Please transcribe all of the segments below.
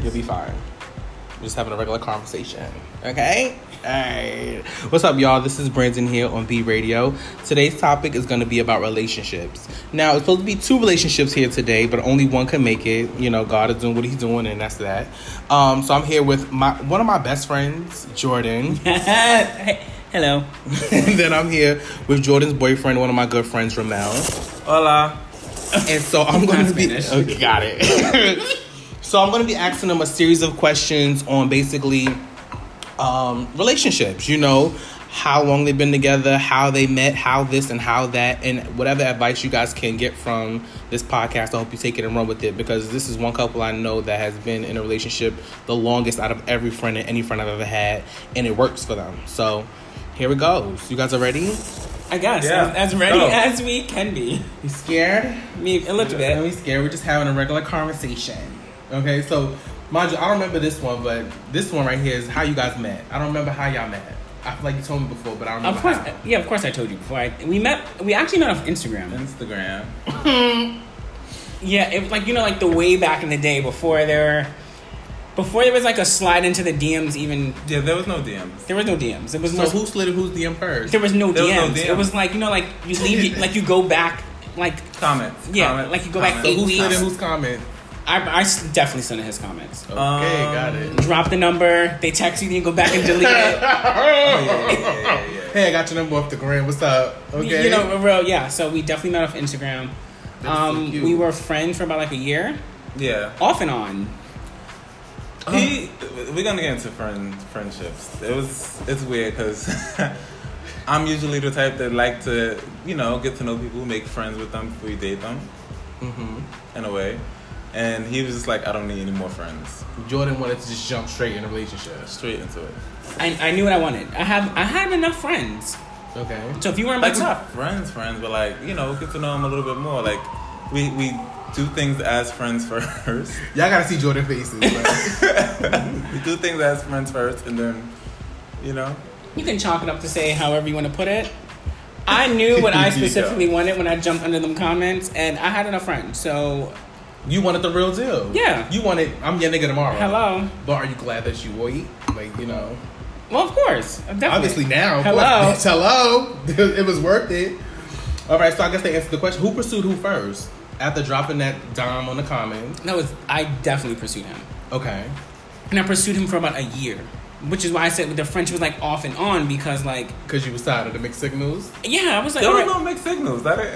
You'll be fine. We're just having a regular conversation. Okay? Alright. What's up, y'all? This is Brandon here on B Radio. Today's topic is going to be about relationships. Now, it's supposed to be 2 relationships here today, but only one can make it. You know, God is doing what he's doing, and that's that. So I'm here with one of my best friends, Jordan. Hello. And then I'm here with Jordan's boyfriend, one of my good friends, Ramel. Hola. And so I'm going to be... Spanish. Okay, got it. So I'm going to be asking them a series of questions on basically relationships. You know, how long they've been together, how they met, how this and how that, and whatever advice you guys can get from this podcast. I hope you take it and run with it, because this is one couple I know that has been in a relationship the longest out of every friend and any friend I've ever had, and it works for them. So here it goes. You guys are ready? I guess. Yeah. As ready as we can be. You scared? Me, a little bit. Don't be scared. We're just having a regular conversation. Okay, so mind you, I don't remember this one, but this one right here is how you guys met. I don't remember how y'all met. I feel like you told me before, but I don't remember Of course, how. yeah, of course I told you before. We actually met off Instagram. Instagram. Yeah, it was like, you know, like the way back in the day before there was like a slide into the DMs even. Yeah, there was no DMs. There was no DMs. It was So who slid who's DM first? There was no There was DMs. no DMs. It was like, you know, like you leave, like you go back, like Comments. Yeah, Comments. like you go back So 8 who weeks. slid in whose comment? I definitely sent in his comments. Okay, got it. Drop the number. They text you, then you go back and delete it. Yeah. Hey, I got your number off the gram. What's up? Okay. You know, real, yeah. So we definitely met off Instagram. That's so cute. We were friends for about like a year, Yeah. off and on. We're gonna get into friendships. It's weird because I'm usually the type that like to, you know, get to know people, make friends with them before you date them, in a way. And he was just like, I don't need any more friends. Jordan wanted to just jump straight in a relationship. Straight into it. I knew what I wanted. I had enough friends. Okay. So if you weren't my Like not friends, but like, you know, get to know him a little bit more. Like we do things as friends first. Y'all gotta see Jordan faces. Right? We do things as friends first, and then, you know. you can chalk it up to say however you want to put it. I knew what I specifically wanted when I jumped under them comments, and I had enough friends. So You wanted the real deal. Yeah. You wanted, I'm your nigga tomorrow. hello. But are you glad that you wait? Like, you know. Well, of course, definitely. Obviously now. of Hello. course. Hello. It was worth it. All right, so I guess they answered the question. Who pursued who first? After dropping that dime on the comment. I definitely pursued him. Okay. And I pursued him for about a year. Which is why I said the friendship was like off and on, because like, Because you was tired of the mixed signals? yeah, I was like, There was alright. no mixed signals. I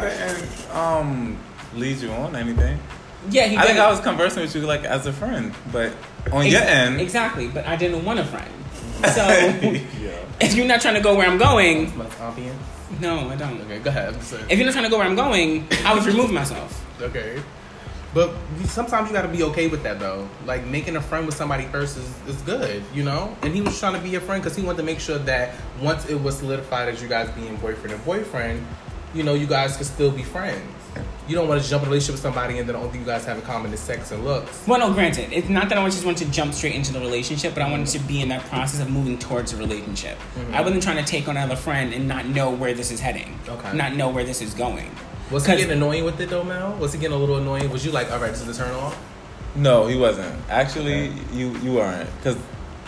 didn't lead you on anything. Yeah, he I think did. I was conversing with you like as a friend, but on your end, Exactly, but I didn't want a friend. So yeah. if you're not trying to go where I'm going, My ambience? no, I don't. Okay, go ahead. Sorry. If you're not trying to go where I'm going, I would remove myself. Okay. But sometimes you gotta be okay with that though. Like making a friend with somebody first is good, you know? And he was trying to be your friend because he wanted to make sure that once it was solidified as you guys being boyfriend and boyfriend, you know, you guys could still be friends. You don't want to jump in a relationship with somebody and the only thing you guys have in common is sex and looks. Well, no, granted, it's not that I just wanted to jump straight into the relationship, but I wanted to be in that process of moving towards a relationship. I wasn't trying to take on another friend and not know where this is heading. Okay. Not know where this is going. Was he getting annoying with it though, Mel? Was he getting a little annoying? Was you like, all right, this is the turn off? No, he wasn't. Actually, you weren't, because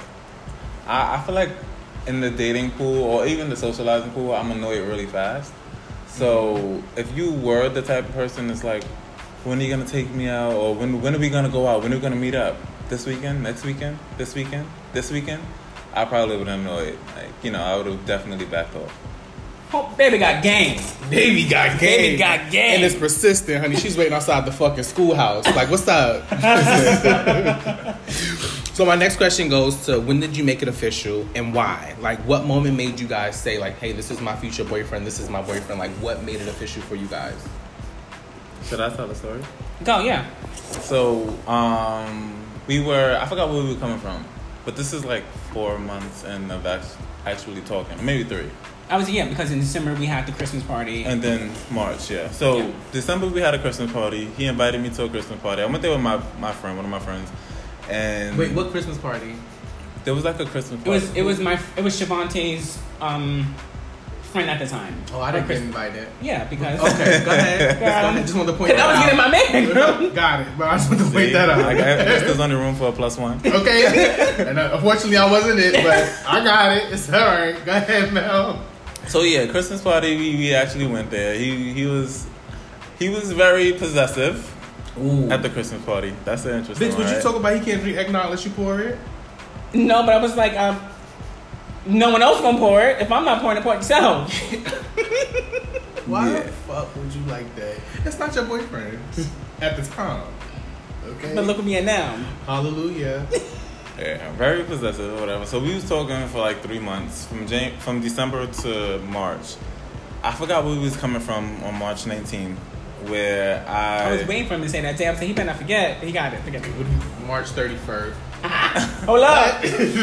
I feel like in the dating pool or even the socializing pool, I'm annoyed really fast. So if you were the type of person that's like, when are you gonna take me out, or when are we gonna go out? When are we gonna meet up? This weekend? Next weekend? This weekend? This weekend? I probably would have annoyed. Like, you know, I would have definitely backed off. Oh, baby got game. Baby got game. Baby got game. And it's persistent, honey. She's waiting outside the fucking schoolhouse. Like, what's up? So my next question goes to, when did you make it official and why? Like, what moment made you guys say, like, hey, this is my future boyfriend, this is my boyfriend? Like, what made it official for you guys? Should I tell the story? Go, yeah. So, I forgot where we were coming from, but this is like 4 months and of actually talking, maybe 3. Because in December we had the Christmas party. And then March, yeah. So Yeah. December we had a Christmas party. He invited me to a Christmas party. I went there with my friend, one of my friends. And Wait, what Christmas party? there was like a Christmas party. It was Shavante's friend at the time. Oh, I didn't get invited. Yeah, because Okay, go ahead. Girl. Just want to point because that I was getting out. my man. Girl. Got it, but I just want to point that out. I guess there's only room for a +1. Okay, and unfortunately I wasn't it, but I got it. It's all right. Go ahead, Mel. So yeah, Christmas party. We actually went there. He was very possessive Ooh. at the Christmas party. That's the interesting. Bitch, would one, you right? talk about he can't drink eggnog unless you pour it? No, but I was like, no one else gonna pour it. If I'm not pouring it, pour it yourself. Why Yeah. the fuck would you like that? It's not your boyfriend at the time. Okay. But look at me now. Hallelujah. Yeah, very possessive or whatever. So we was talking for like 3 months, from December to March. I forgot where we was coming from on March 19th, where I was waiting for him to say that. Damn, so he better not forget. But he got it. Forget it. March 31st. Hold up.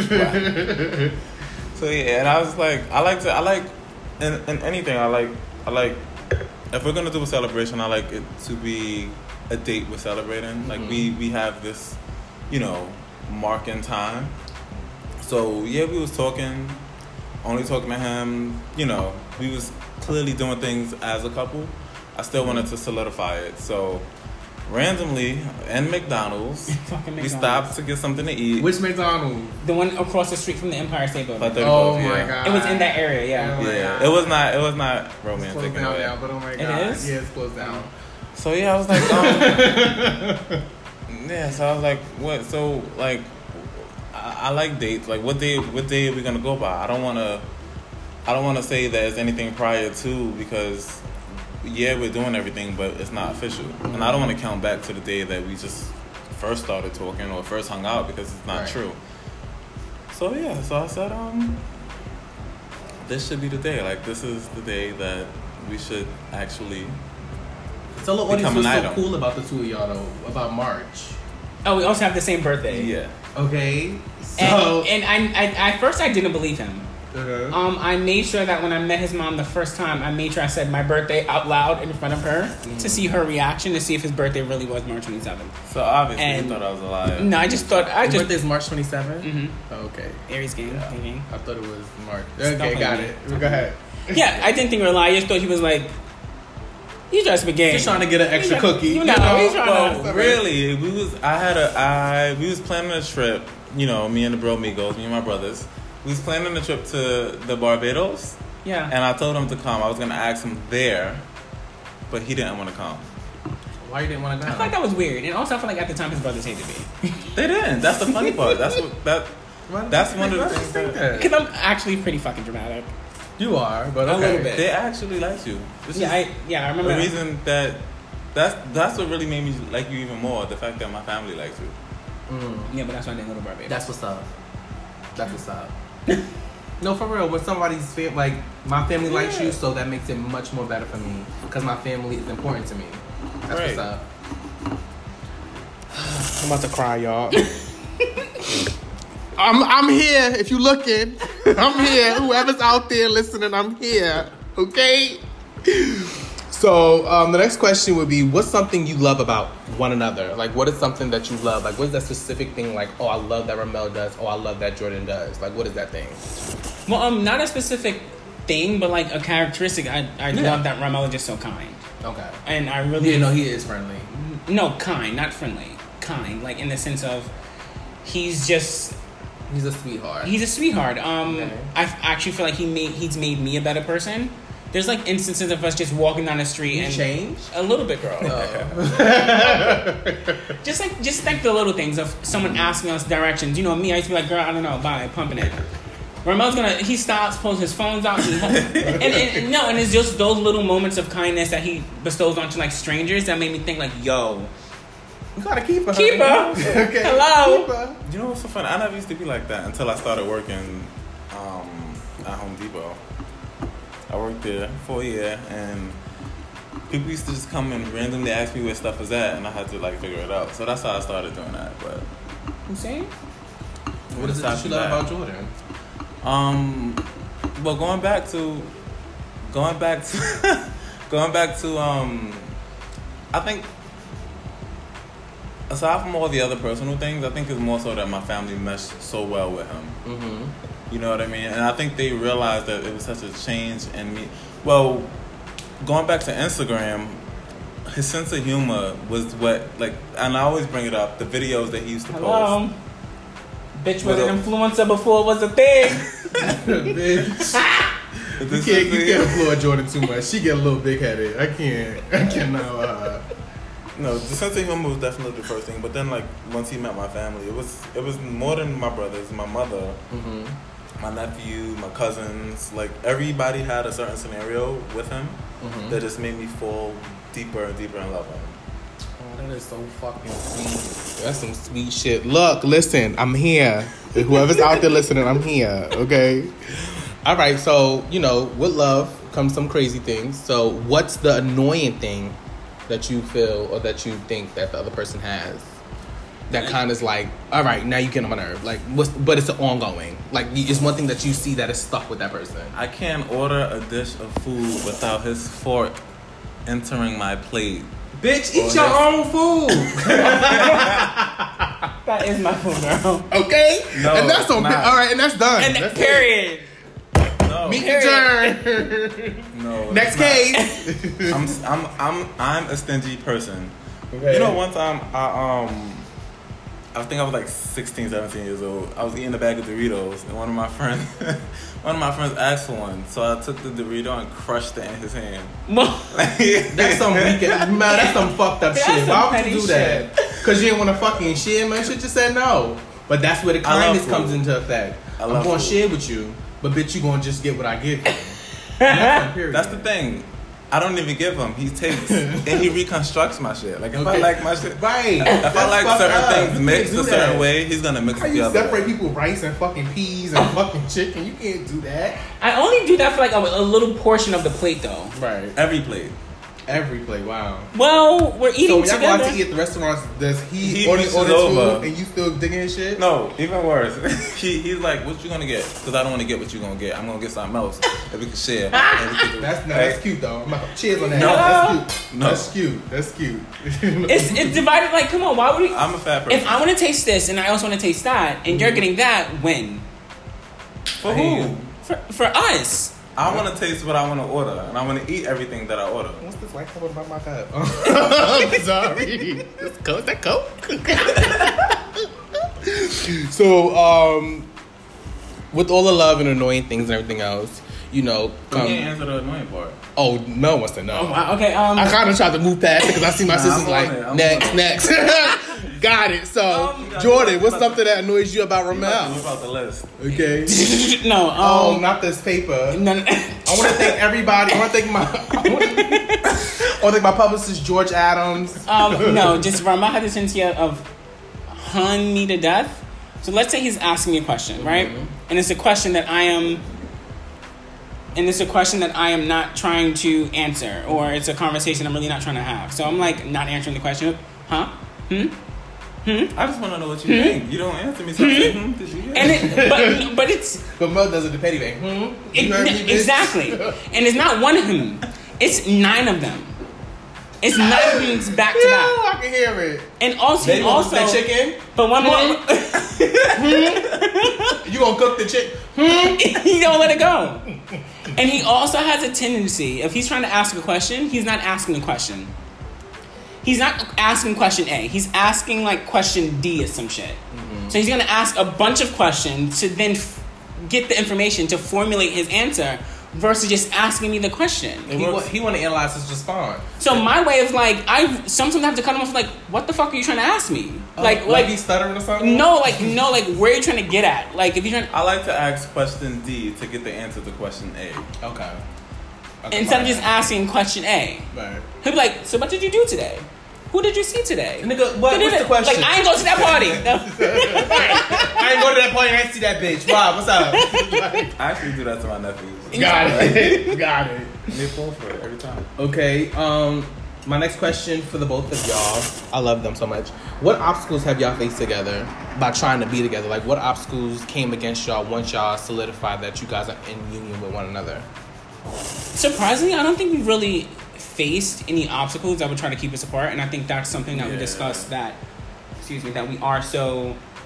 So yeah, and I was like, I like in anything, I like if we're gonna do a celebration, I like it to be a date we're celebrating. Like we have this, mark in time. So yeah, we was talking, only talking to him. We was clearly doing things as a couple. I still wanted to solidify it. So randomly in McDonald's, Fucking we McDonald's. stopped to get something to eat. Which McDonald's? The one across the street from the Empire State Building. Like 34th, Oh yeah. my god. It was in that area, yeah. Oh my Yeah, God. it was not It's romantic. closed in a down way. now, but oh my It god. is? Yeah, it's closed down. So yeah, I was like, yeah. So I was like, what? So like, I like dates. Like, what day are we gonna go by? I don't wanna say that it's anything prior to, because yeah, we're doing everything, but it's not official, and I don't want to count back to the day that we just first started talking or first hung out, because it's not Right. true. So yeah, so I said, this should be the day. Like, this is the day that we should actually. Tell the audience Become what's an so item. cool about the two of y'all though, about March. Oh, we also have the same birthday. Yeah. Okay. So And I at first I didn't believe him. uh-huh. I made sure that when I met his mom the first time, I made sure I said my birthday out loud in front of her to see her reaction, to see if his birthday really was March 27th. So obviously And- you thought I was a liar. No, I just thought Your birthday's March 27th? Mhm. Okay. Aries game. Yeah. maybe. I thought it was March. Stop Okay, got playing it. Go ahead. Yeah, I didn't think you were lying. I just thought he was like, he's just beginning. Just trying to get an extra cookie. You know, he's trying Well, to. really, we was planning a trip. Me and the bro Migos, me and my brothers. We was planning a trip to the Barbados, Yeah. and I told him to come. I was gonna ask him there, but he didn't want to come. Why you didn't want to I go? feel like that was weird, and also I feel like at the time his brothers hated me. They didn't. That's the funny part. That's one of the things that Because I'm actually pretty fucking dramatic. You are, but A okay. little bit. they actually liked you. This Yeah, is I remember. the reason that's what really made me like you even more. The fact that my family likes you. Yeah, but that's why I didn't go to Barbados. That's what's up. That's what's up. No, for real. When somebody's like my family likes you, so that makes it much more better for me because my family is important to me. That's Right. what's up. I'm about to cry, y'all. I'm here. If you looking, I'm here. Whoever's out there listening, I'm here. Okay. So the next question would be, what's something you love about one another? Like, what is something that you love? Like, what is that specific thing? Like, oh, I love that Ramel does. Oh, I love that Jordan does. Like, what is that thing? Well, not a specific thing, but like a characteristic. I Yeah. love that Ramel is just so kind, Okay. and I really Yeah, no, he is friendly. no kind, not friendly, kind. Like in the sense of he's just. He's a sweetheart. He's a sweetheart. Okay. I actually feel like he's made me a better person. There's like instances of us just walking down the street You and changed? a little bit, girl. Just like the little things of someone asking us directions. You know me, I used to be like, girl, I don't know, bye, pumping it. Ramel's he stops, pulls his phones out, and it's just those little moments of kindness that he bestows onto like strangers that made me think like, yo, You gotta keep her. keep her. Okay. Hello. Keep her. You know what's so funny? I never used to be like that until I started working at Home Depot. I worked there for a year, and people used to just come and randomly ask me where stuff was at, and I had to like figure it out. So that's how I started doing that. But You see? What is it that you love about Jordan? well, going back to, I think. Aside from all the other personal things, I think it's more so that my family meshed so well with him. Mm-hmm. You know what I mean? And I think they realized that it was such a change in me. Well, going back to Instagram, his sense of humor was what, like, and I always bring it up, the videos that he used to Hello. post. Bitch was an influencer before it was a thing. Bitch. You can't applaud Jordan too much. She get a little big headed. I cannot. No, the sense of humor was definitely the first thing. But then, like, once he met my family, it was more than my brothers, my mother, my nephew, my cousins. Like, everybody had a certain scenario with him that just made me fall deeper and deeper in love with him. Oh, that is so fucking sweet. That's some sweet shit. Look, listen, I'm here. Whoever's out there listening, I'm here. Okay. All right. So, you know, with love comes some crazy things. So, what's the annoying thing that you feel or that you think that the other person has that kind of is like, all right, now you get on my nerve, like, but it's ongoing, like, it's one thing that you see that is stuck with that person? I can't order a dish of food without his fork entering my plate. Bitch, eat your own food. That is my food, girl. Okay, No, and that's on. All right, and that's done. And that's period. No, Meet adjourned. no. Next case. I'm a stingy person. Okay. You know, one time I think I was like 16, 17 years old. I was eating a bag of Doritos, and one of my friends asked for one. So I took the Dorito and crushed it in his hand. That's some weekend, man. That's some fucked up That's shit. some Why would petty you do that? Because you didn't want to fucking share, man. Should just said no. But that's where the kindness comes into effect. I'm going to share with you, but bitch, you going to just get what I give you. That's the thing. I don't even give him. He takes and he reconstructs my shit. Like, if I like my shit, right? If I like certain things mixed a certain way, he's gonna mix How it the you other separate way. people rice and fucking peas and fucking chicken? You can't do that. I only do that for like a little portion of the plate, though. Right. Every plate. Every plate. Wow. Well, we're eating So when y'all go together. out to eat at the restaurants, does he reaches order over. food and you still digging his shit? No, even worse. He's like, "What you gonna get?" Because I don't want to get what you gonna get. I'm gonna get something else that we can share. That's cute though. I'm like, cheers on that. No. That's cute. That's cute. It's divided. Like, come on, why would we? I'm a fat person. If I want to taste this and I also want to taste that, and you're getting that, win. For who? For us. I want to taste what I want to order, and I want to eat everything that I order. What's this white color about my cup? I'm sorry. Is that Coke? So, with all the love and annoying things and everything else, you know. You can't answer the annoying part. Oh, Mel wants to know. Oh, wow. Okay. I kind of tried to move past it because I see my sisters I'm like, on it. I'm next. Got it. So, Jordan, what's something that annoys you about Move Ramel? out the list. Okay. No. Oh, not this paper. No. I want to thank everybody. I want to thank my publicist George Adams. No. Just Rama had this idea of hun me to death. So let's say he's asking me a question, right? And it's a question that I am not trying to answer, or it's a conversation I'm really not trying to have. So I'm like not answering the question. Huh? I just want to know what you think. You don't answer me something. Did you hear? And but it's But Mel does a petty thing. You heard me, bitch? exactly, and it's not one of them. It's 9 of them. It's 9 of them back to back. I can hear it. And also, They gonna cook that chicken? But one more, You gonna cook the chicken? he don't let it go. And he also has a tendency, if he's trying to ask a question, he's not asking the question. He's not asking question A. He's asking like question D or some shit. So he's gonna ask a bunch of questions to then get the information to formulate his answer versus just asking me the question. He want to analyze his response. So my way of like, I sometimes have to cut him off like, what the fuck are you trying to ask me? Like he's stuttering or something? No, like where are you trying to get at? Like if you're trying, I like to ask question D to get the answer to question A. Okay. instead of just asking question A, Right. he'll be like, so what did you do today? Who did you see today? Nigga, what's the question? Like I ain't go to that party. No. I ain't go to that party and I ain't see that bitch. Wow, what's up? I actually do that to my nephews. Got it. Got it. They fall for it every time. Okay, my next question for the both of y'all. I love them so much. What obstacles have y'all faced together by trying to be together? Like, what obstacles came against y'all once y'all solidified that you guys are in union with one another? Surprisingly, I don't think we really faced any obstacles that would try to keep us apart, and I think that's something that we discussed that we are so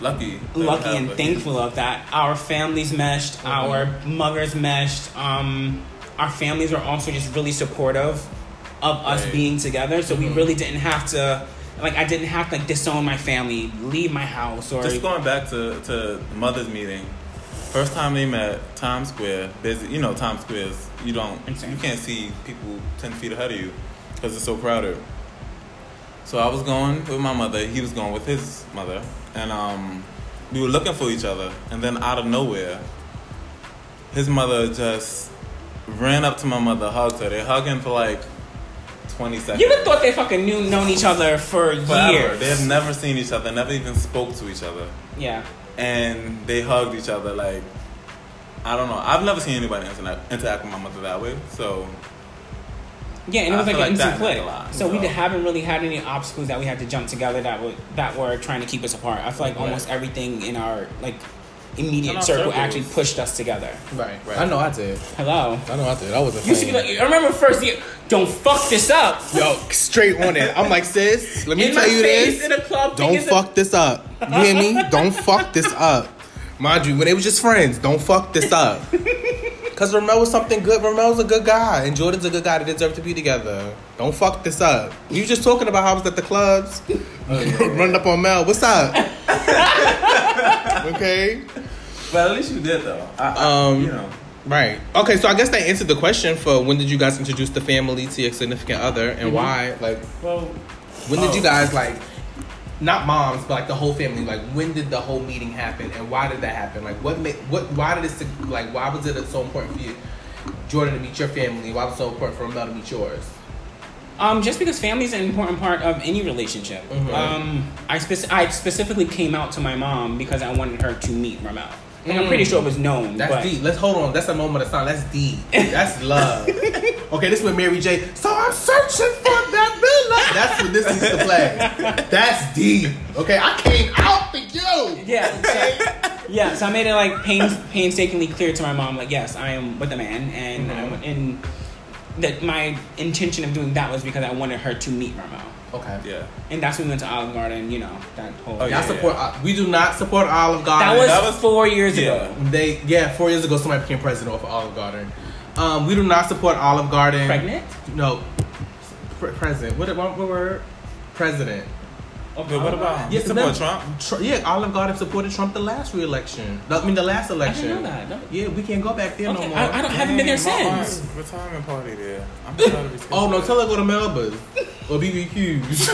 lucky and thankful of that. Our families meshed, our mothers meshed. Our families were also just really supportive of us being together, so we really didn't have to. Like, I didn't have to disown my family, leave my house, or just going back to the mothers meeting. First time they met, Times Square, busy. You know, Times Square is you can't see people 10 feet ahead of you because it's so crowded. So I was going with my mother, he was going with his mother, and we were looking for each other. And then out of nowhere, his mother just ran up to my mother, hugged her. They're hugging for like 20 seconds. You would have thought they fucking known each other for years. They have never seen each other, never even spoke to each other. Yeah. And they hugged each other like, I don't know. I've never seen anybody interact with my mother that way. So yeah, and it was like an instant click. So we haven't really had any obstacles that we had to jump together that were trying to keep us apart. I feel like almost everything in our like immediate circle actually pushed us together. Right. I know I did. Hello. I know I did. I wasn't. You see, like, I remember first year. Don't fuck this up. Yo, straight on it. I'm like, sis, let me tell you this. In a club, don't fuck this up. You hear me? Don't fuck this up. Mind you, when they was just friends, don't fuck this up. Because Ramel was something good. Ramel's a good guy. And Jordan's a good guy. They deserve to be together. Don't fuck this up. You just talking about how I was at the clubs. Running up on Mel. What's up? Okay. But at least you did, though. You know. Right. Okay, so I guess that answered the question for when did you guys introduce the family to your significant other and why? Like, when did you guys, like, not moms, but like the whole family, like, when did the whole meeting happen and why did that happen? Like, why was it so important for you, Jordan, to meet your family? Why was it so important for Mel to meet yours? Just because family is an important part of any relationship. I specifically came out to my mom because I wanted her to meet Ramel. And I'm pretty sure it was known. That's deep. Let's hold on. That's a moment of silence. That's deep. That's love. Okay, this is with Mary J. So I'm searching for that villa. That's what this needs to play. That's deep. Okay, I came out for you. Yeah. So I made it like painstakingly clear to my mom, like, yes, I am with a man, and that my intention of doing that was because I wanted her to meet Ramel. Okay. Yeah. And that's when we went to Olive Garden, you know, that whole... We do not support Olive Garden. That was 4 years ago. 4 years ago, somebody became president of Olive Garden. We do not support Olive Garden. Pregnant? No. President. What word? President. Okay, what about support Trump? Yeah, Olive Garden supported Trump the last election. I didn't know that. No. Yeah, we can't go back there no more. I haven't been there since. Retirement party there. I'm trying to reschedule. Oh, no, tell her to go to Melba's. Or BBQ's.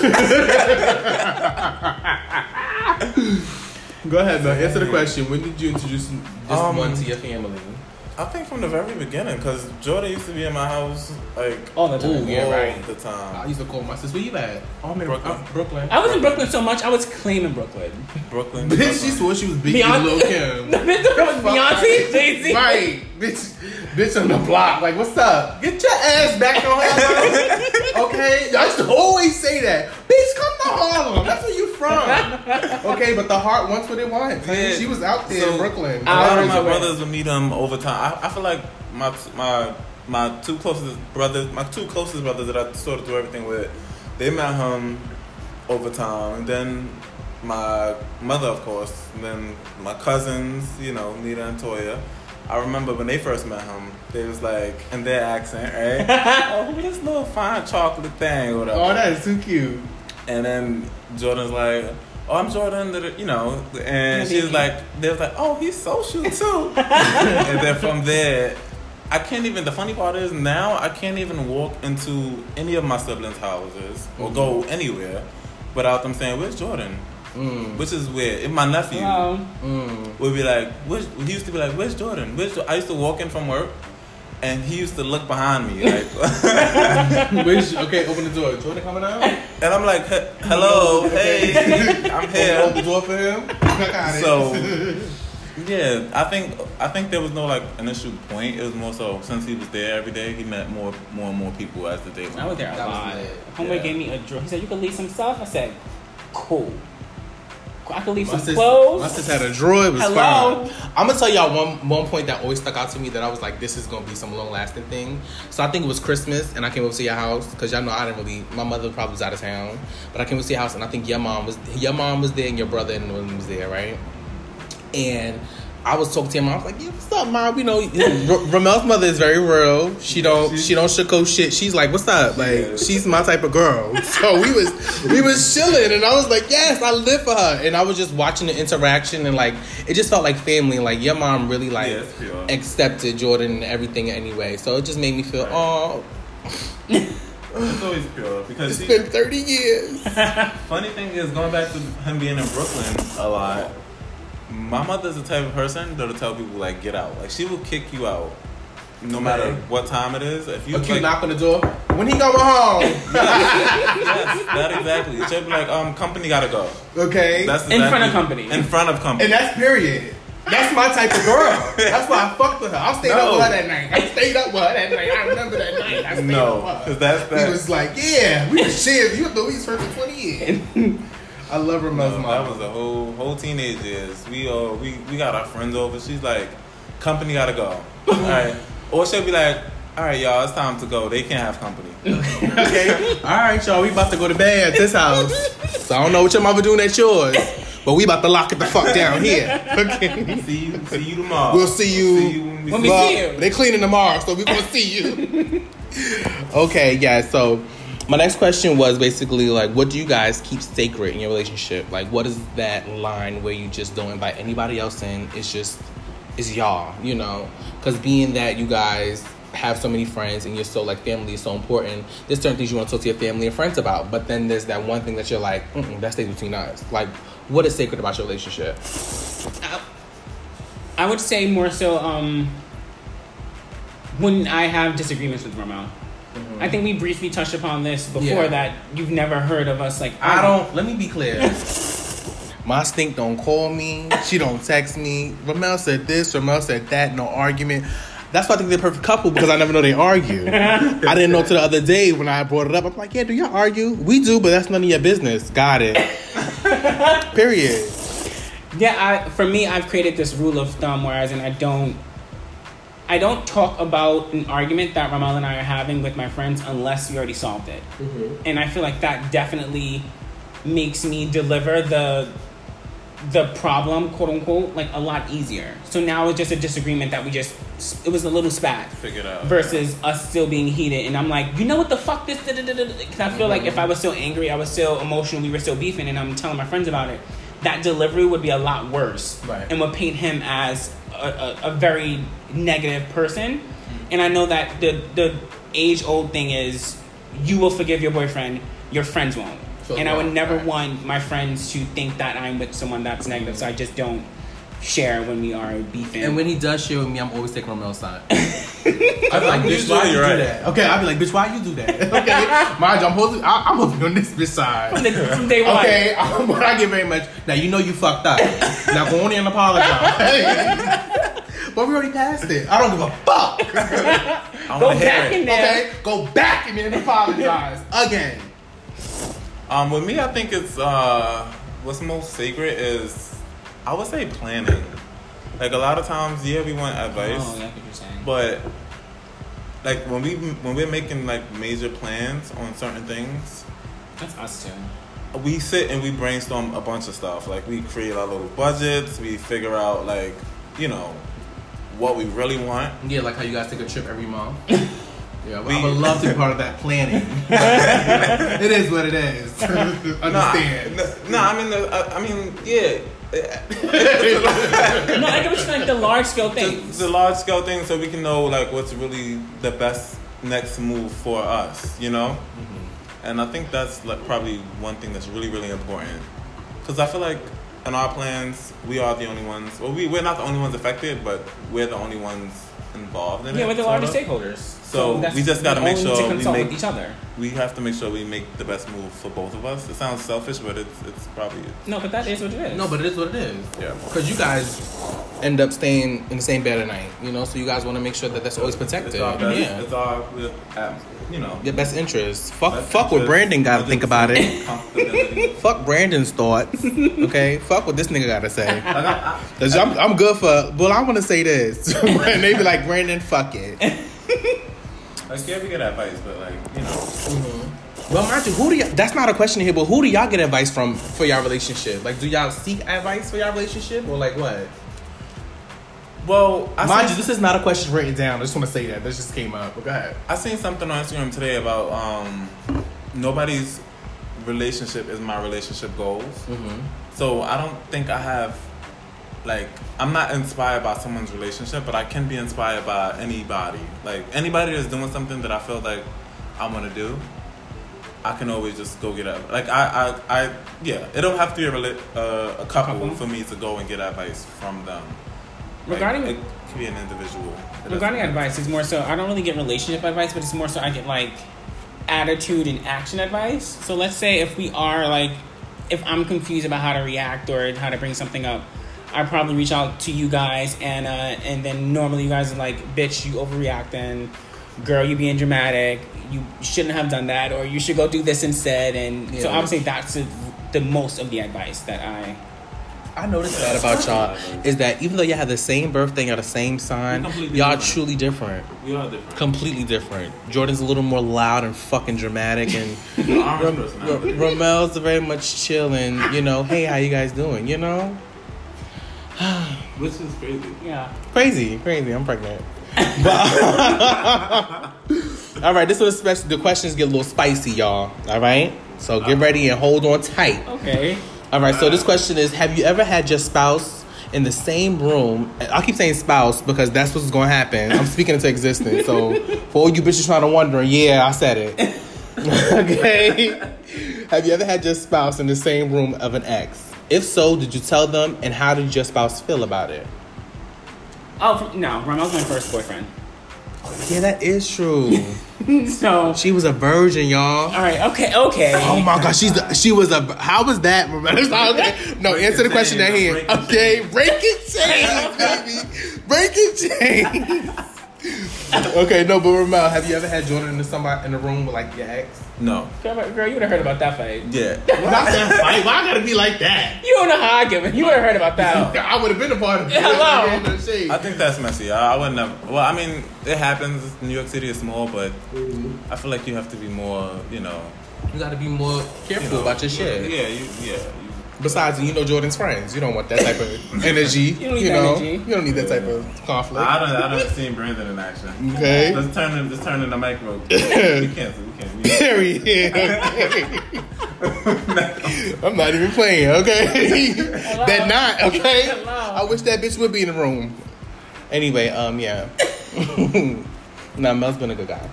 Go ahead, Mel. Answer the question. When did you introduce this one to your family? I think from the very beginning, because Jordan used to be in my house like all the time. The time. I used to call my sister, where you at? Oh, I'm in Brooklyn. I was in Brooklyn so much, I was claiming Brooklyn. Bitch, she swore she was beating Lil Kim. The bitch was Beyonce, Jay-Z. Right. Bitch on the block. Like, what's up? Get your ass back on Harlem. Okay? I used to always say that. Bitch, come to Harlem. That's where you from. Okay, but the heart wants what it wants. Yeah. She was out there in Brooklyn. A lot of my brothers would meet him over time. I feel like my two closest brothers that I sort of do everything with, they met him over time. And then my mother, of course, and then my cousins, you know, Nita and Toya. I remember when they first met him, they was like, in their accent, right? Oh, this little fine chocolate thing or whatever. Oh, that is too cute. And then Jordan's like, oh, I'm Jordan, you know, and she was like, they was like, oh, he's social too. And then from there, the funny part is now I can't even walk into any of my siblings' houses or go anywhere without them saying, where's Jordan? Which is weird. If my nephew would be like, he used to be like, where's Jordan? I used to walk in from work and he used to look behind me like, okay, open the door. Jordan coming out? And I'm like, hello, hey, I'm here. Open the door for him? So, yeah, I think there was no like initial point. It was more so since he was there every day, he met more and more people as the day went on. I was there a lot. Homeboy gave me a drawer. He said, you can leave some stuff? I said, cool. I could leave My some sis clothes. had a drawer. It was Hello? fine. I'm gonna tell y'all one point that always stuck out to me that I was like, this is gonna be some long lasting thing. So I think it was Christmas, and I came over to your house because y'all know I didn't really. My mother probably was out of town, but I came over to your house, and I think your mom was there, and your brother and one was there, right? And I was talking to your mom. I was like, "Yeah, what's up, mom? You know, Ramel's mother is very real. She don't sugarcoat shit. She's like, what's up? Like, she's my type of girl." So we was chilling, and I was like, yes, I live for her. And I was just watching the interaction, and like, it just felt like family. Like your mom really like accepted Jordan and everything anyway. So it just made me feel, oh. It's always pure because It's been 30 years. Funny thing is, going back to him being in Brooklyn a lot. My mother's the type of person that'll tell people like get out. Like she will kick you out, no matter what time it is. If you knock on the door when he going home. Yes, that exactly. She'll be like, company gotta go. Okay, That's in front of company. In front of company, and that's period. That's my type of girl. That's why I fucked with her. I stayed up with her that night. I remember that night. I stayed up with her. Because that's that. He was like, yeah, we was sharing. You know, we was friends for 20 years. I love her mom. That was the whole teenage years. We got our friends over. She's like, company gotta go. All right. Or she'll be like, all right, y'all, it's time to go. They can't have company. Okay. All right, y'all, we about to go to bed at this house. So I don't know what your mama doing at yours, but we about to lock it the fuck down here. Okay. See you tomorrow. We'll see you when we see you. They cleaning tomorrow, so we gonna see you. Okay, yeah. So my next question was basically like, what do you guys keep sacred in your relationship? Like, what is that line where you just don't invite anybody else in? It's y'all, you know? Because being that you guys have so many friends and you're so like family is so important, there's certain things you want to talk to your family and friends about. But then there's that one thing that you're like, that stays between us. Like, what is sacred about your relationship? I would say more so when I have disagreements with Ramel. I think we briefly touched upon this before that you've never heard of us like let me be clear. My stink don't call me. She don't text me. Ramel said this, Ramel said that, no argument. That's why I think they're a perfect couple because I never know they argue. I didn't know till the other day when I brought it up. I'm like, yeah, do y'all argue? We do, but that's none of your business. Got it. Period. Yeah, for me, I've created this rule of thumb whereas I don't talk about an argument that Ramel and I are having with my friends unless we already solved it. Mm-hmm. And I feel like that definitely makes me deliver the problem, quote unquote, like a lot easier. So now it's just a disagreement that it was a little spat. Figured out. Versus us still being heated. And I'm like, you know what the fuck this, because I feel like if I was still angry, I was still emotional, we were still beefing, and I'm telling my friends about it, that delivery would be a lot worse. Right. And would paint him as a very negative person. And I know that the age-old thing is you will forgive your boyfriend, your friends won't. And I would never want my friends to think that I'm with someone that's negative, so I just don't share when we are beefing. And when he does share with me, I'm always taking Ramel's side. I'd be like, bitch, why you do that? Okay, I'd be like, bitch, why you do that? Okay, mind you, I'm supposed to be on this bitch side. From day one. Okay, but I get very much. Now, you know you fucked up. Now go on in and apologize. But we already passed it. I don't give a fuck. Go back in there. Okay, go back and apologize again. With me, I think it's what's most sacred is I would say planning. Like a lot of times, we want advice. Oh, that's what you're saying. But like when we're making like major plans on certain things, that's us too. We sit and we brainstorm a bunch of stuff. Like we create our little budgets. We figure out like what we really want. Yeah, like how you guys take a trip every month. Yeah, I would love to be part of that planning. It is what it is. Understand? No, I mean, yeah. No, I get what you mean, like the large scale things. The large scale things, so we can know like what's really the best next move for us, Mm-hmm. And I think that's like probably one thing that's really, really important. Because I feel like in our plans, we are the only ones. Well, we're not the only ones affected, but we're the only ones involved in it. Yeah, we're the largest stakeholders. So we just got to make sure we consult with each other. We have to make sure we make the best move for both of us. It sounds selfish, but it's probably no, but that is what it is. No, but it is what it is. Yeah, because you guys end up staying in the same bed at night. You know, so you guys want to make sure that that's always protected. It's all best, Yeah, it's all you know. your best interest. Fuck Best what interest, Brandon got to think about it. comfortability. Fuck Brandon's thoughts. Okay, fuck what this nigga got to say. Like, Cause I'm good for. Well, I want to say this. And they be like, Brandon, fuck it. like, you ever get advice, but like, you know. Well, mind you, who do y'all, that's not a question here, but who do y'all get advice from for y'all relationship? Like, do y'all seek advice for y'all relationship, or like what? Well, Mind you, this is not a question written down. I just want to say that. This just came up. But go ahead. I seen something on Instagram today about nobody's relationship is my relationship goals. Mm-hmm. So I don't think I have, like, I'm not inspired by someone's relationship, but I can be inspired by anybody. Like, anybody that's doing something that I feel like I want to do, I can always just go get it. Like, yeah, it don't have to be a couple for me to go and get advice from them. Like, Regarding it could be an individual. Regarding advice, it's more so I don't really get relationship advice, but it's more so I get like attitude and action advice. So let's say if we are like, if I'm confused about how to react or how to bring something up, I probably reach out to you guys and then normally you guys are like, bitch, you overreacting, girl, you being dramatic, you shouldn't have done that, or you should go do this instead. And so I would say that's the most of the advice that I noticed that about y'all is that even though y'all have the same birthday, y'all the same sign, y'all truly different. We are different. Completely different. Jordan's a little more loud and fucking dramatic, and Personality. Ramel's very much chill and, you know, hey, how you guys doing? You know, Which is crazy. yeah. crazy. I'm pregnant. But, all right, this was special. The questions get a little spicy, y'all. All right, so get ready and hold on tight. Okay. All right, so this question is, have you ever had your spouse in the same room? I keep saying spouse because that's what's going to happen. I'm speaking into existence. So for all you bitches trying to wonder, yeah, I said it. Okay. Have you ever had your spouse in the same room of an ex? If so, did you tell them, and how did your spouse feel about it? Oh, no. Ramel's my first boyfriend. Yeah, that is true. So. She was a virgin, y'all. All right. Okay. Oh my gosh, she was a. How was that? Remember? Okay. No, answer the question at hand. Okay, breaking chains, baby, breaking chains. Okay, no, but Ramel, have you ever had Jordan in the room with like your ex? No. Girl, you would have heard about that fight. Yeah. Not that fight. Why I gotta be like that? You don't know how I give it. You would have heard about that. I would have been a part of it. Hello. I think that's messy. I wouldn't have. Well, I mean, it happens. New York City is small, but I feel like you have to be more, you know. You gotta be more careful about your shit. Yeah. Besides, you know Jordan's friends. You don't want that type of energy. You don't need that energy. You don't need that type of conflict. I don't see Brandon in action. Okay. Let's turn in the micro. We can't. Period. Okay. I'm not even playing, okay? That not, okay? Hello. I wish that bitch would be in the room. Anyway, yeah. Nah, Mel's been a good guy.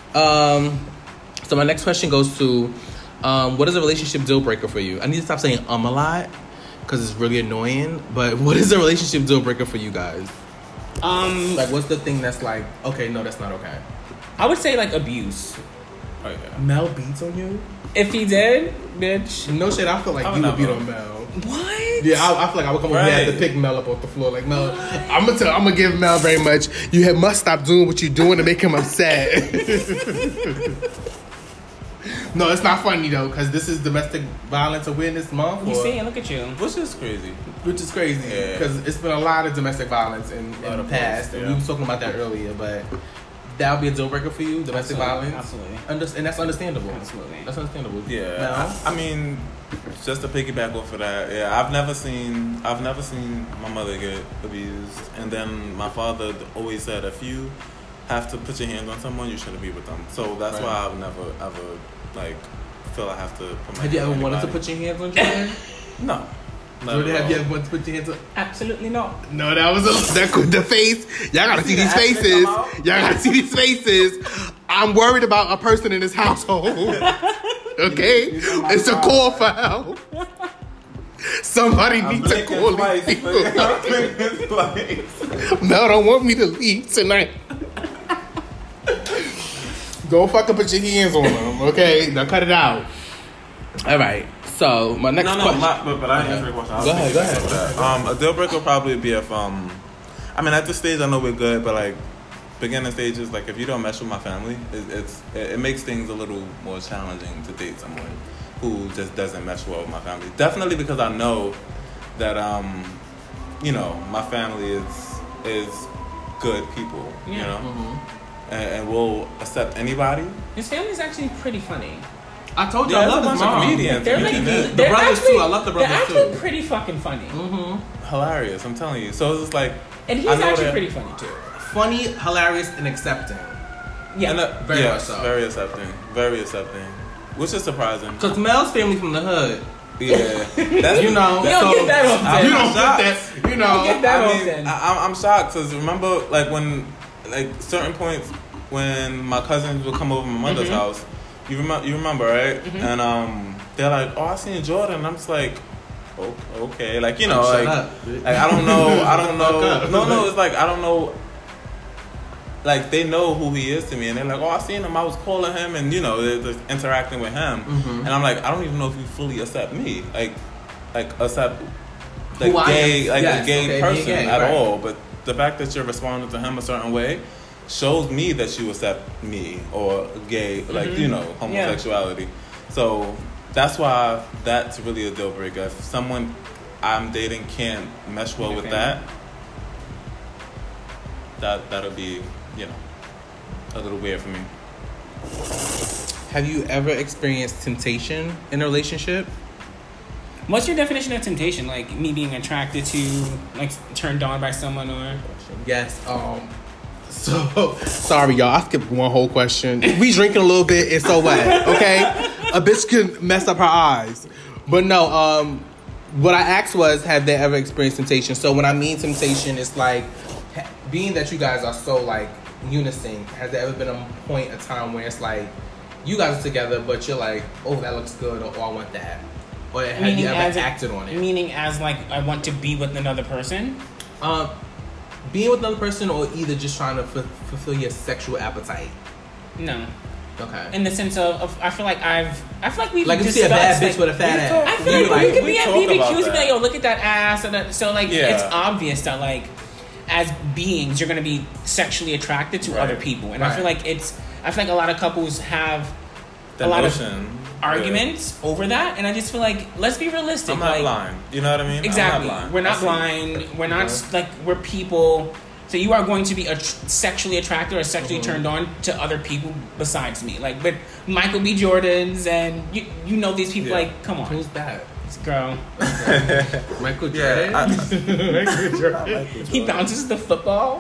So my next question goes to, what is a relationship deal breaker for you? I need to stop saying a lot because it's really annoying. But what is a relationship deal breaker for you guys? Like, what's the thing that's like, okay, no, that's not okay? I would say like abuse. Oh, yeah. Mel beats on you? If he did, bitch. No shit, I feel like Oh, you no, would beat bro. on Mel. What? Yeah, I feel like I would come over here and have to pick Mel up off the floor. Like, Mel, I'm gonna give Mel very much. You must stop doing what you're doing to make him upset. No, it's not funny though, because this is Domestic Violence Awareness Month. You see, look at you. Which is crazy. Which is crazy, Yeah. because it's been a lot of domestic violence in the of past, boys, and yeah. we were talking about that earlier, but that would be a deal breaker for you, domestic violence? Absolutely. And that's understandable. Absolutely. That's understandable. Yeah. Mel? I mean, just to piggyback off of that, yeah, I've never seen my mother get abused, and then my father always said, if you have to put your hands on someone, you shouldn't be with them. So that's Right. why I would never ever like feel I have to put my Have you hands ever on wanted to anybody. put your hands on Jordan? No. Not Jordan, at have you all. ever wanted to put your hands on? Absolutely not. No, that was the face. Y'all gotta see the these accent faces. come out? Y'all gotta see these faces. I'm worried about a person in this household. Okay? It's a call file. Somebody I'm needs to blinking call twice, these but people. I'm blinking twice. Mel don't want me to leave tonight. Go fucking put your hands on them, okay? Now cut it out. All right. So my next question. But I didn't answer your question. Go ahead. A deal breaker would probably be if I mean, at this stage I know we're good, but like beginning stages, like if you don't mesh with my family, it makes things a little more challenging to date someone who just doesn't mesh well with my family. Definitely because I know that you know, my family is good people, you know, and will accept anybody. His family's actually pretty funny. I told you I love his mom. Comedians. They're like The brothers too. I love the brothers too. They're actually pretty fucking funny. Hilarious, I'm telling you. So it's just like, And he's actually pretty funny too. Funny, hilarious, and accepting. Yeah, and, very much so. Very accepting, which is surprising. Because Mel's family from the hood. Yeah, that's, You know, you don't get that often. You don't get that. You know, get that I mean, often. I'm shocked because remember, like when, like certain points when my cousins would come over to my mother's house, you remember, right? And they're like, "Oh, I seen Jordan." And I'm just like, "Oh, okay," like you know, like I don't know. No, it's like I don't know. Like they know who he is to me, and they're like, "Oh, I seen him. I was calling him, and you know, they're interacting with him." And I'm like, I don't even know if you fully accept me, like accept like Who I gay, am. like Yes, a gay okay, person being gay, at right. all. But the fact that you're responding to him a certain way shows me that you accept me or gay, like you know, homosexuality. So that's why that's really a deal breaker. If someone I'm dating can't mesh well with that'll be, you know, a little weird for me. Have you ever experienced temptation in a relationship? What's your definition of temptation? Like me being attracted to, like turned on by someone, or Yes. So sorry, y'all. I skipped one whole question. We drinking a little bit. It's so wet. Okay, a bitch can mess up her eyes. But no. What I asked was, have they ever experienced temptation? So when I mean temptation, it's like being that you guys are so like unison. Has there ever been a point, a time where it's like you guys are together, but you're like, oh, that looks good, or I want that, or have you ever acted on it? Meaning as like I want to be with another person. Being with another person, or either just trying to fulfill your sexual appetite. No. Okay. In the sense of I feel like we've like if you discussed, see a bad bitch like, with a fat ass. I feel like you could be at talked about BBQs and be that. like, yo, look at that ass, so like it's obvious that like as beings you're gonna be sexually attracted to other people, and I feel like a lot of couples have That a lot notion, of arguments over that, and I just feel like let's be realistic. I'm not like, blind. You know what I mean? Exactly. I'm not blind. We're not blind. We're not like we're people. So you are going to be sexually attracted or sexually turned on to other people besides me. Like, but Michael B. Jordan's and you know these people. Like, come on, Who's that? this girl. Michael Jordan. Yeah, Michael Jordan. He bounces the football.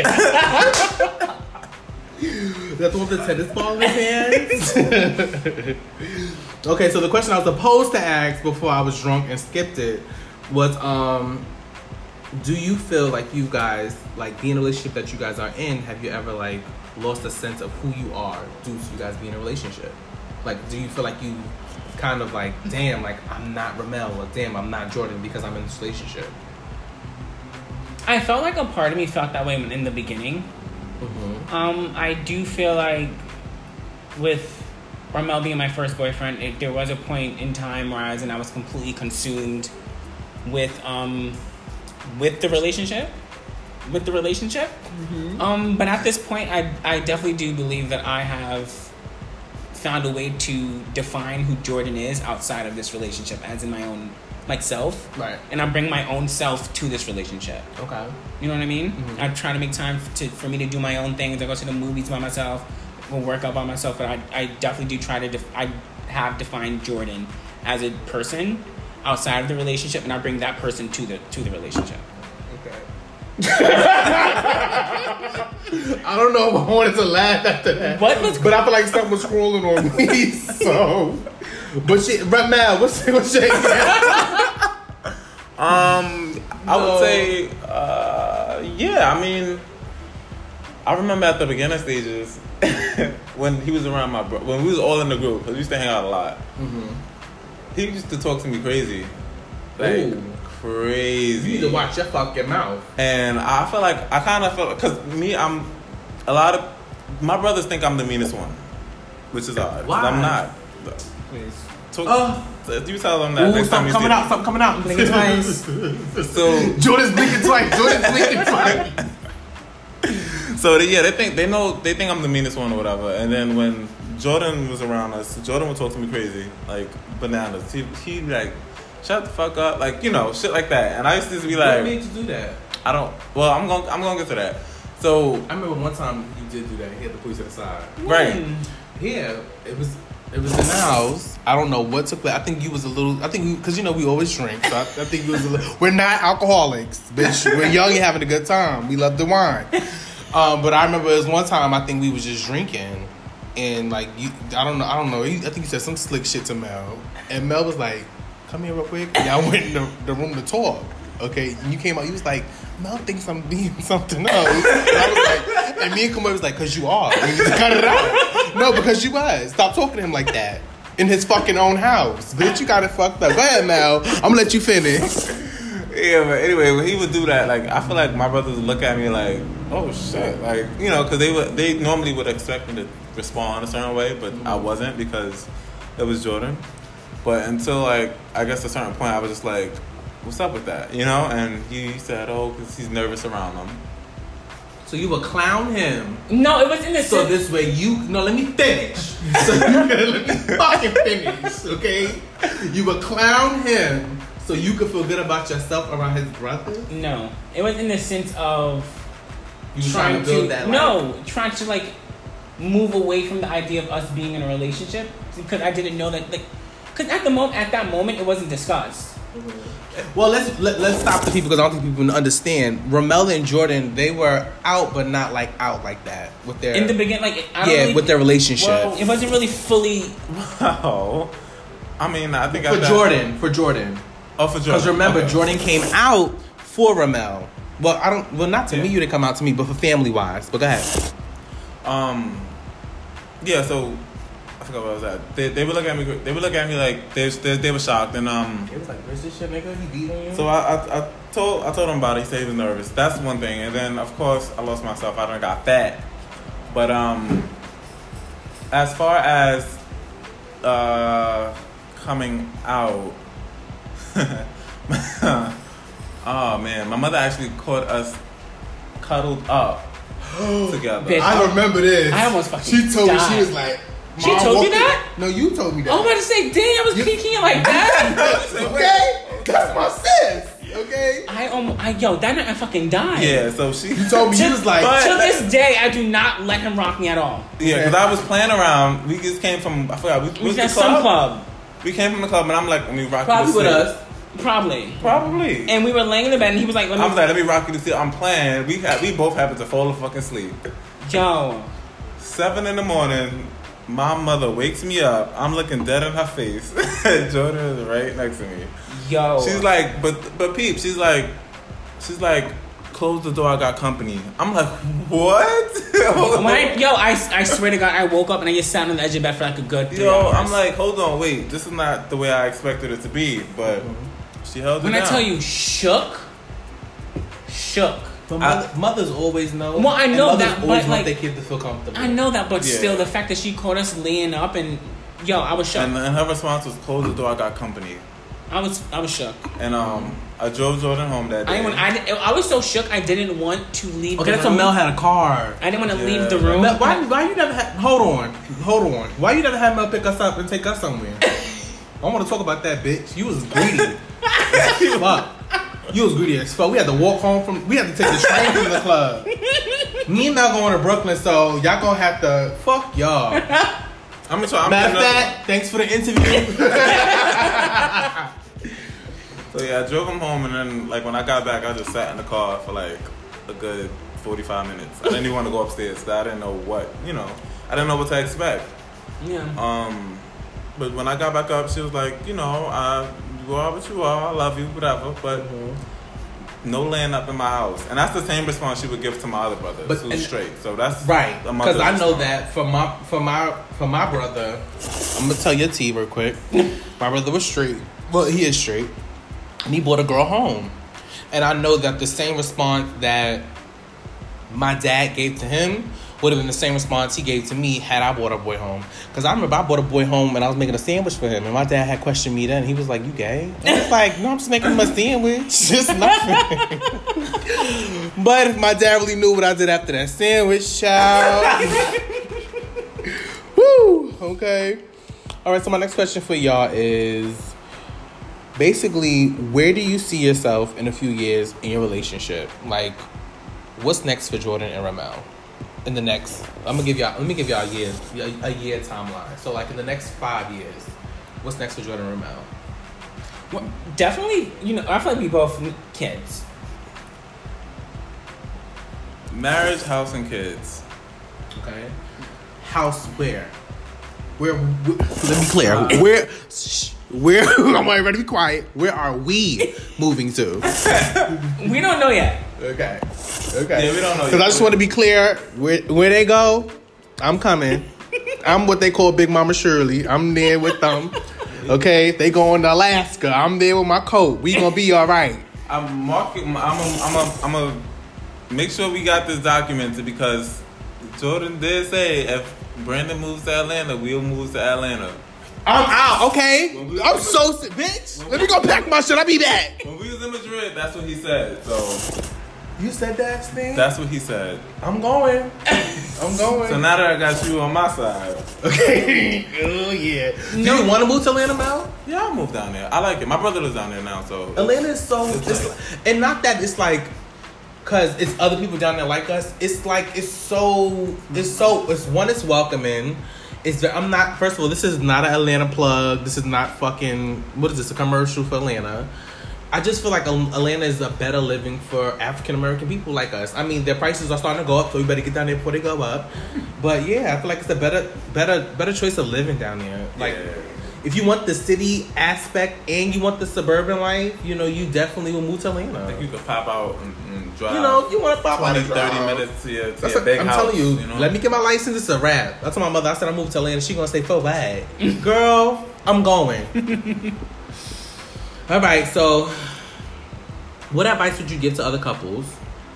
That's the one with the tennis ball in his hands. Okay, so the question I was supposed to ask before I was drunk and skipped it was, do you feel like you guys, like being in a relationship that you guys are in, have you ever like lost a sense of who you are due to you guys being in a relationship? Like, do you feel like you kind of like, damn, like I'm not Ramel, or damn, I'm not Jordan because I'm in this relationship? I felt like a part of me felt that way in the beginning. I do feel like with Ramel being my first boyfriend, there was a point in time where I was completely consumed with the relationship. But at this point, I definitely do believe that I have found a way to define who Jordan is outside of this relationship, as in my own like self. Right. And I bring my own self to this relationship. Okay. You know what I mean? I try to make time for me to do my own things. I go to the movies by myself, go work out by myself. But I definitely do try to I have defined Jordan as a person outside of the relationship, and I bring that person to the relationship. Okay. I don't know if I wanted to laugh after that. What was? But I feel like something was scrolling on me. So, but Mal, what's your I would say, yeah. I mean, I remember at the beginning stages when he was around when we was all in the group, because we used to hang out a lot. He used to talk to me crazy, like crazy. You need to watch your fucking mouth. And I feel like I kind of felt because my brothers think I'm the meanest one, which is odd. Why? I'm not. Please. You tell them that next time you see them. Something coming out. Blink it twice. So Jordan's blinking twice. So they think I'm the meanest one or whatever. And then when Jordan was around us, Jordan would talk to me crazy, like bananas. He'd be like, "Shut the fuck up," like shit like that. And I used to just be like, What made you do that? I don't. Well, I'm gonna get to that. So I remember one time you did do that. He had the police to the side. right. Yeah, it was in the house. I don't know what took place. I think you was a little. I think because we always drink. So I think you was a little. We're not alcoholics, bitch. We're young and having a good time. We love the wine. But I remember it was one time. I think we was just drinking, and like I don't know. I think you said some slick shit to Mel, and Mel was like, "Come here real quick." And y'all went in the room to talk. Okay, and you came out. You was like, Mel thinks I'm being something else. And I was like, and me and Kumar was like, "Cause you are. You need to cut it out." No, because you was. Stop talking to him like that in his fucking own house, bitch. You got it fucked up. Go ahead, Mel. I'm gonna let you finish. Yeah, but anyway, when he would do that, like I feel like my brothers would look at me like, "Oh shit," like because they normally would expect me to respond a certain way, but I wasn't because it was Jordan. But until like I guess a certain point, I was just like, "What's up with that?" And he said, "Oh, because he's nervous around them." So you would clown him. No, it was in the So this way let me finish. So you gotta let me fucking finish, okay? You would clown him so you could feel good about yourself around his brother? No, it was in the sense of You trying to build that life? No, trying to like move away from the idea of us being in a relationship because I didn't know that because at that moment it wasn't discussed. Well, let's stop the people because I don't think people understand. Ramel and Jordan, they were out, but not like out like that with their in the beginning, with their relationship. Well, it wasn't really fully. Wow. I mean, I think for Jordan. Oh, for Jordan. Because remember, okay. Jordan came out for Ramel. Well, not to me. You didn't come out to me, but for family wise. But go ahead. Yeah. So. I forgot what was that. They would look at me. They would look at me like they were shocked, and It was like, "Where's this shit, nigga? He beat on you." So I told him about it. He said he was nervous. That's one thing, and then of course I lost myself. I done got fat, but as far as coming out, oh man, my mother actually caught us cuddled up together. Bitch. I remember this. I almost fucking She told me died. she was like. She told you that? No, you told me that. Oh, I'm about to say, damn, I was peeking like that. Okay, that's my sis. Okay. That night I fucking died. Yeah, so she told me you was like. To this day, I do not let him rock me at all. Yeah, because I was playing around. We just came from I forgot. We was at some club. We came from the club, and I'm like, let me rock Probably you to with sleep. us. Probably. And we were laying in the bed, and he was like, I was like, let me rock you to sleep. I'm playing. We both happened to fall fucking asleep. Yo. 7 a.m. My mother wakes me up. I'm looking dead in her face. Jordan is right next to me. Yo. She's like, but peep. She's like, close the door. I got company. I'm like, what? I swear to God, I woke up and I just sat on the edge of bed for like a good 3 hours. I'm like, hold on, wait. This is not the way I expected it to be. But she held it down. When I tell you, shook. But mothers always know. Well, I know that, always but want their kids to feel comfortable. I know that, but Yeah. still, the fact that she caught us laying up and I was shook. And her response was, close the door. I got company. I was shook. And I drove Jordan home that day. I was so shook. I didn't want to leave. Okay, the that's room. when Mel had a car. I didn't want to Yeah. leave the room. Mel, why you never had? Hold on. Why you never had Mel pick us up and take us somewhere? I want to talk about that, bitch. You was greedy. Fuck. You was greedy as fuck. We had to walk home we had to take the train from the club. Me and Mel going to Brooklyn, so y'all gonna have to fuck y'all. I'm gonna try. Matter of fact, thanks for the interview. So yeah, I drove him home, and then like when I got back, I just sat in the car for like a good 45 minutes. I didn't even want to go upstairs because I didn't know what I didn't know what to expect. Yeah. But when I got back up, she was like, you are what you are. I love you, whatever. But no laying up in my house, and that's the same response she would give to my other brothers who's straight. So that's right. a mother's Because I know response. that for my brother, I'm gonna tell your tea real quick. My brother was straight. Well, he is straight, and he brought a girl home, and I know that the same response that my dad gave to him would have been the same response he gave to me had I brought a boy home. Because I remember I brought a boy home and I was making a sandwich for him, and my dad had questioned me then. He was like, "You gay?" I was like, "No, I'm just making him a sandwich, just nothing." But my dad really knew what I did after that sandwich, child. Woo. Okay. All right. So my next question for y'all is, basically, where do you see yourself in a few years in your relationship? Like, what's next for Jordan and Ramel? In the next, let me give y'all a year timeline. So, like, in the next 5 years, what's next for Jordan and Ramel? Well, definitely, I feel like we both need kids. Marriage, house, and kids. Okay. House where? Let me clear. Where? I'm ready to be quiet. Where are we moving to? We don't know yet. Okay. Yeah, we don't know. Because I just want to be clear. Where they go, I'm coming. I'm what they call Big Mama Shirley. I'm there with them. Okay, if they going to Alaska, I'm there with my coat. We gonna be all right. I'm gonna make sure we got this documented, because Jordan did say if Brandon moves to Atlanta, we'll move to Atlanta. I'm out. Okay, I'm so bitch. Let me go pack my shit. I'll be back. When we was in Madrid, that's what he said. So You said that, Sting? that's what he said. I'm going. So now that I got you on my side, Okay. Oh yeah. Do you want to move to Atlanta, Mel? yeah, I'll move down there. I like it. My brother lives down there now, so Atlanta is so, It's it's, and not that it's like, cause it's other people down there like us. It's like it's welcoming. I'm not. First of all, this is not an Atlanta plug. This is not fucking. What is this? A commercial for Atlanta? I just feel like Atlanta is a better living for African American people like us. I mean, their prices are starting to go up, so we better get down there before they go up. But yeah, I feel like it's a better choice of living down there. Like, yeah. if you want the city aspect and you want the suburban life, you definitely will move to Atlanta. like you could pop out and drive. You want to pop 20, out 30 minutes to your That's big I'm house. telling you, know? let me get my license. It's a wrap. I told my mother, I said I moved to Atlanta. She gonna say, "For what, girl? I'm going." All right. So, what advice would you give to other couples?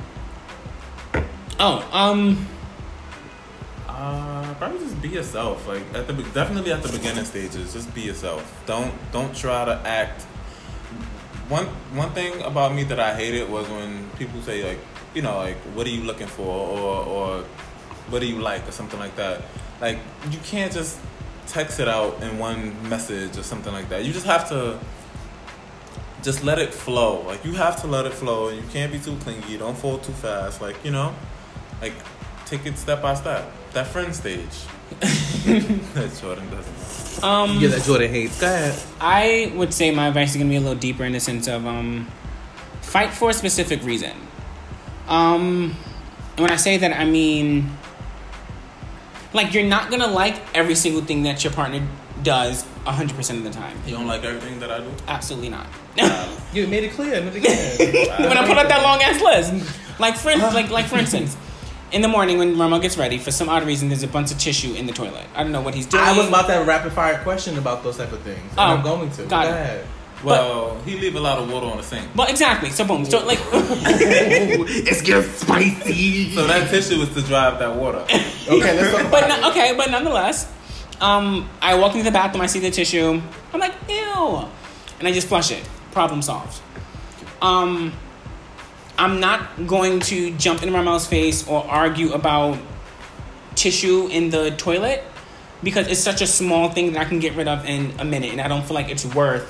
Probably just be yourself. Like definitely at the beginning stages, just be yourself. Don't try to act. One thing about me that I hated was when people say like, what are you looking for, or what do you like, or something like that. Like, you can't just text it out in one message or something like that. You just have to just let it flow. Like, you have to let it flow, and you can't be too clingy. Don't fall too fast. Like, like, take it step by step. That friend stage. That Jordan doesn't know. Yeah, that Jordan hates. Go ahead. I would say my advice is gonna be a little deeper in the sense of fight for a specific reason. And when I say that, I mean, like, you're not gonna like every single thing that your partner does 100% of the time. You don't like everything that I do? Absolutely not. You made it clear. When I put out that long ass list, like for instance, in the morning when Ramo gets ready, for some odd reason, there's a bunch of tissue in the toilet. I don't know what he's doing. I was about to have a rapid fire question about those type of things. And I'm going to. Got Go it. ahead. Well, he leave a lot of water on the sink. Well, exactly. So boom. So like, It's getting spicy. So that tissue is to drive that water. Okay, let's talk but about it. but nonetheless, I walk into the bathroom, I see the tissue, I'm like, ew, and I just flush it. Problem solved. I'm not going to jump in Ramel's face or argue about tissue in the toilet, because it's such a small thing that I can get rid of in a minute, and I don't feel like it's worth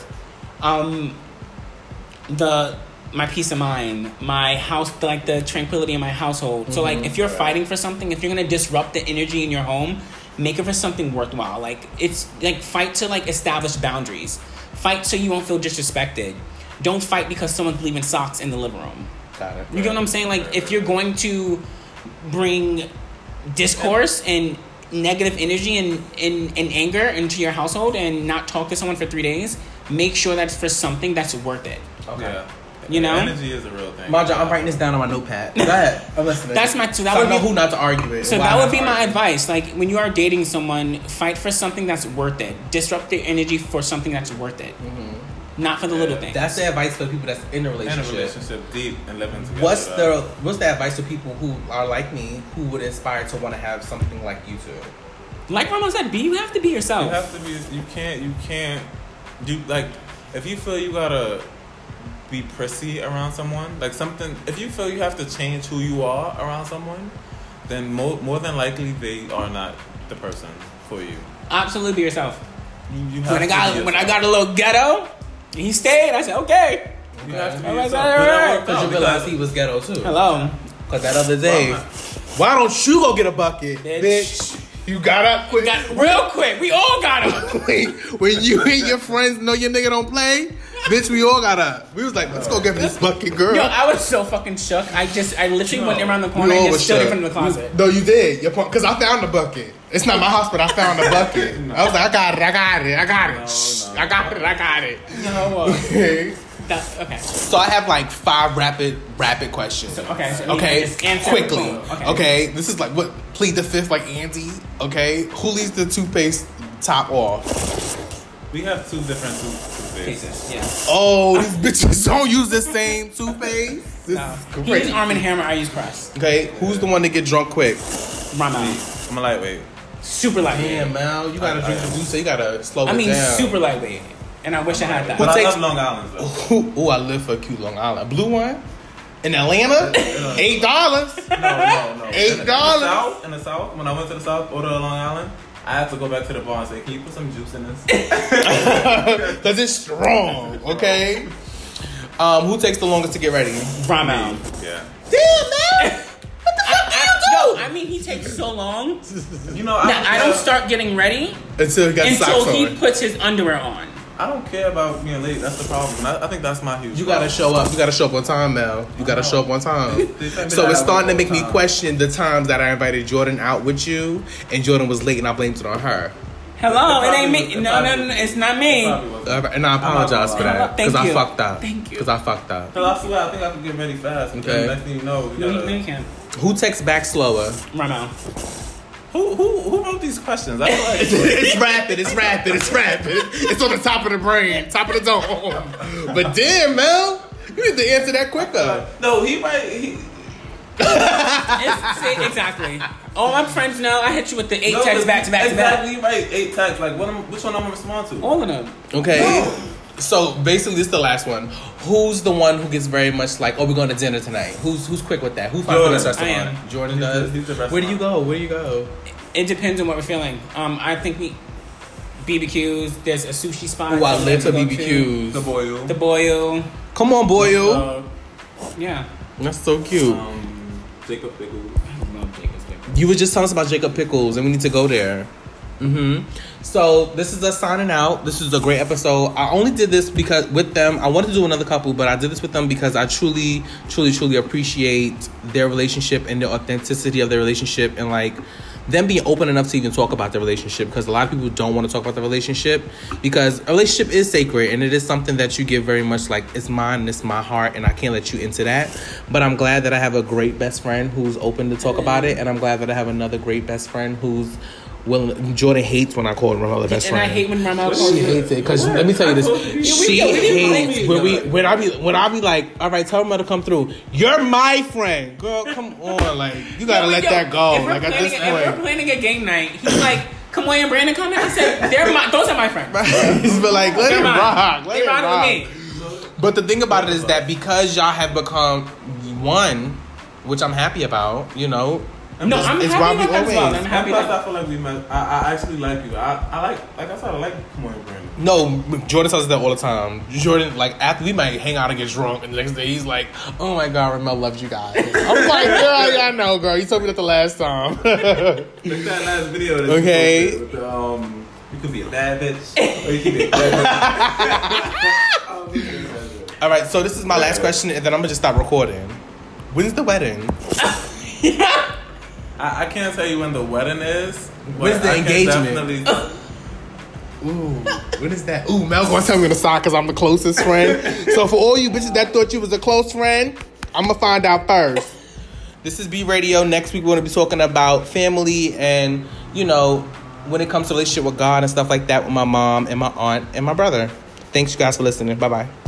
my peace of mind, my house, like the tranquility in my household. So like, if you're fighting for something, if you're gonna disrupt the energy in your home, make it for something worthwhile. Like, it's like, fight to like establish boundaries. Fight so you won't feel disrespected. Don't fight because someone's leaving socks in the living room. Got it. You get what I'm saying? Like, if you're going to bring discourse and negative energy and anger into your household and not talk to someone for 3 days, make sure that's for something that's worth it. Okay. Yeah. You know? Energy is a real thing. Maja, I'm writing this down on my notepad. Go ahead. I'm listening. So I know who not to argue with. So Why that not would be to my argue. advice. Like, when you are dating someone, fight for something that's worth it. Disrupt their energy for something that's worth it. not for the little things. That's the advice for people that's in a In a relationship. relationship, deep and living together. What's the advice to people who are like me, who would inspire to want to have something like you two? Like Ramo said, you have to be yourself. You have to be. You can't do like if you feel you gotta be prissy around someone, like something. If you feel you have to change who you are around someone, then more than likely they are not the person for you. Absolutely be yourself. You have When to be I yourself. got a little ghetto, and he stayed. I said, okay. You have to be All right, yourself. all right, But that all worked Because out you realize because- he was ghetto too. Hello. Because that other day, why don't you go get a bucket, bitch? You got up quick. Got real quick. We all got him. When you and your friends know your nigga don't play, bitch, we all got up. We was like, let's go get this bucket, girl. Yo, I was so fucking shook. I literally went around the corner We all and was just stood in shook. front of the closet. No, you did. Because I found the bucket. It's not my house, but I found the bucket. I was like, I got it. Shh, I got it. No, Okay. that's okay. So I have like 5 rapid questions. Okay. So Okay, just answer quickly. Okay. Okay, this is like what plead the fifth like Andy. Okay, who leaves the toothpaste top off? We have 2 different toothpastes. Cases. Yeah. Oh, these bitches don't use the same toothpaste. This No. is He great. uses Arm & Hammer. I use Crest. Okay, who's the one that get drunk quick? Ramo. I'm a lightweight. Super lightweight. Damn, Mal, you gotta drink the juice, so you gotta slow it I mean, down. super lightweight. And I wish I had that. But I takes- love Long Island though. Ooh, I live for a cute Long Island. Blue one? In Atlanta? $8. No. $8. In the South, when I went to the South, order a Long Island, I had to go back to the bar and say, can you put some juice in this? Because it's strong, okay? Who takes the longest to get ready? Ramo. Yeah. Damn, man! Yo, I mean, he takes so long. You know, Now, I don't start getting ready Until he got until socks he on. puts his underwear on. I don't care about being late. That's the problem. I think that's my huge You gotta problem. show up. You gotta show up on time, Mel. You gotta show up on time. So it's starting to make me question the times that I invited Jordan out with you, and Jordan was late, and I blamed it on her. Hello, it ain't It me. No, probably no, no, it's not me. And I apologize for that Thank because I you. fucked up. Thank you. Because I fucked up. Because I swear, I think I could get ready fast. Okay. Okay. Next thing you know, we No, gotta... you can't. Who texts back slower? Ramo. Who wrote these questions? I feel like... It's rapid. It's on the top of the brain, top of the dome. But damn, Mel, you need to answer that quicker. No, he might... Exactly. All my friends know I hit you with the 8 texts back to back to back. Exactly, right. 8 texts. Like, which one I'm gonna respond to? All of them. Okay. So basically, this is the last one. Who's the one who gets very much like, oh, we're going to dinner tonight? Who's quick with that? Who finds the Jordan. best restaurant? I am. Jordan He's does. the restaurant. Where do you go? Where do you go? It depends on what we're feeling. I think we BBQs. There's a sushi spot. Oh, I that we live for like to go to. BBQs. The boil. The Boyle. Come on, boy. Yeah. That's so cute. Jacob Pickles. I love Jacob's Pickle. You were just telling us about Jacob Pickles, and we need to go there. So this is us signing out. This is a great episode. I only did this because with them, I wanted to do another couple, but I did this with them because I truly appreciate their relationship and the authenticity of their relationship, and like them being open enough to even talk about their relationship, because a lot of people don't want to talk about the relationship because a relationship is sacred and it is something that you give very much like, it's mine and it's my heart and I can't let you into that. But I'm glad that I have a great best friend who's open to talk about it, and I'm glad that I have another great best friend who's willing. Jordan hates when I call Ramel the best And friend. I hate when Ramo calls She you. hates it because let me tell you this. She hates when I be like, all right, tell Ramel to come through. You're my friend, girl. Come on, like you gotta let that go. If we're Like at this planning- If we're point, planning a game night, he's like, Kamoy and Brandon come in. I said, those are my friends. but like let They're it mine. rock. Let They it ride rock. with me. But the thing about it is that because y'all have become one, which I'm happy about, you know. No, I'm it's happy Robbie about that as well. always. I'm And happy plus, that I feel like we met. I actually like you. I like I said, I like Kamoy and Brandon. No, Jordan tells us that all the time. Jordan, like, after we might hang out and get drunk, and the next day he's like, "Oh my God, Ramel loves you guys." I'm like, "Girl, yeah, I know, girl. You told me that the last time." Like that last video. That Okay. You posted with the, you could be a bad bitch, or you could be a bad bitch. All right, so this is my last question, and then I'm gonna just stop recording. When's the wedding? I can't tell you when the wedding is. but When's the I can engagement? definitely- Ooh, what is that? Ooh, Mel's gonna tell me on the side because I'm the closest friend. So for all you bitches that thought you was a close friend, I'm gonna find out first. This is B Radio. Next week we're gonna be talking about family and, you know, when it comes to relationship with God and stuff like that with my mom and my aunt and my brother. Thanks, you guys, for listening. Bye bye.